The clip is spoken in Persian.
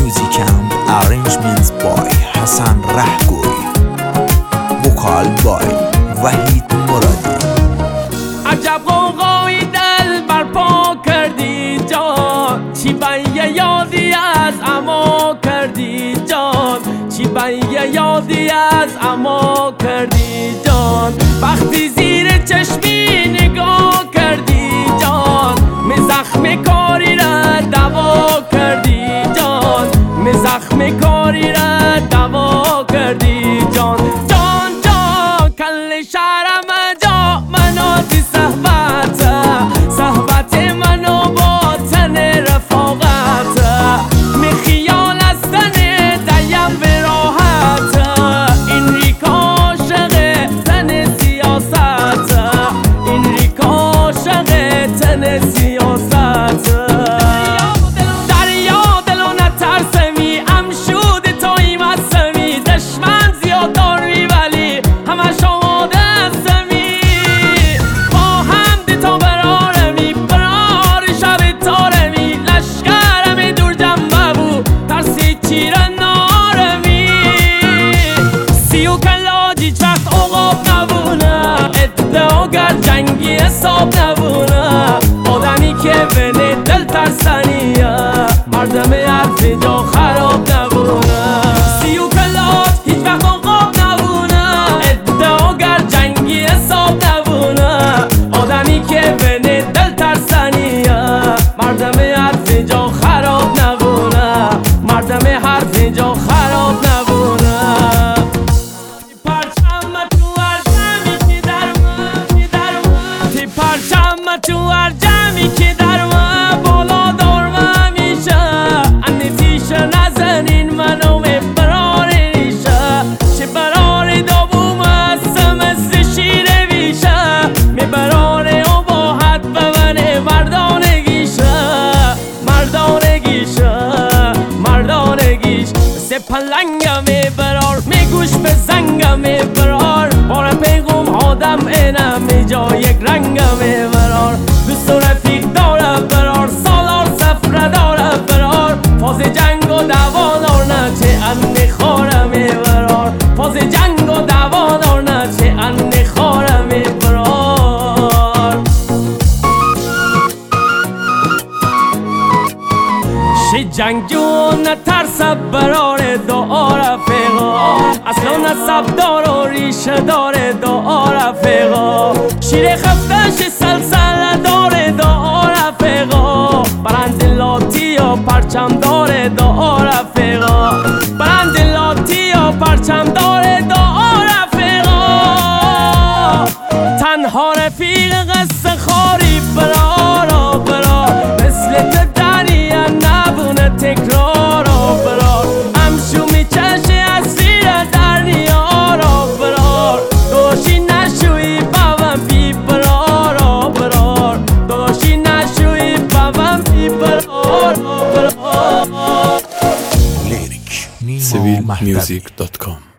Music and arrangements by حسن رهگوی. وکال by وحید مرادی. عجب قوقایی دل برپا کردی جان، چی بیه یادی از اما کردی جان، چی بیه یادی از اما کردی جان. وقتی زیر چشمی نگاه کردی جان، می زخم کاری را دوا کردی جان، می زخم کاری را دوا کردی جان. جان جان کل شهرم جا مناتی صحبت، صحبت منو با تن رفاقت، می خیال از تن دیم به راحت، این ریک عاشق تن سیاست، این ریک عاشق تن سیاست. دریا دلو نترسمی امشود توی مسمی، دشمن زیاد داری ولی همش آماده هستمی، با هم دی تا برارمی برار شب تارمی، لشکرمی دور جنبه بو ترسی چیر نارمی، سیو کلاجی چرت اقاب نبونه، ادعاگر جنگی حساب نبونه، آدمی که بینه دل ترسنیه، مردم حرف جا خراب نبونه، سیو کلاج هیچ وقت اقاب نبونه، ادعاگر جنگی حساب نبونه، آدمی که بینه دل ترسنیه، مردم حرف جا خراب نبونه، مردم حرف جا خراب نبونه. پرچم تو هر جمعی که در من، تی پرچم تو هر جمعی که در من بالا دار من میشه، انتیشه نزنین منو به برار ریشه، چه برار دابوم هستم مثل شیر ویشه، می برار و باحت ببنه مردانگیشه، مردانگیشه، مردانگیش مثل پلنگم می برار، می گوش به زنگم می برار، بار پیغم آدم اینم می جا یک رنگم می برار، دوست و رفیق داره برار، سالار سفره داره برار، فاز جنگ و دعوا دار نه چه ان خواره می برار، فاز جنگ و دعوا دار نه چه ان خواره می برار. شی جنگجو نترس برار دعا رفیقا، اصلا نصب دار و ریشه دار دعا رفیقا، شیر خفتش سلسله دار دعا رفیقا، برند لاتی یا پرچم دار دعا رفیقا، برند لاتی یا پرچم دار دعا رفیقا، تنها رفیق قصه خاری برارا برار، مثل تدنیه نبونه تکرارا برار، امشو میچشه اسیر در نیارا برار، دوشی نشوی بابم بی برارا برار، دوشی نشوی بابم بی برارا برار. لیریک civilmusic.com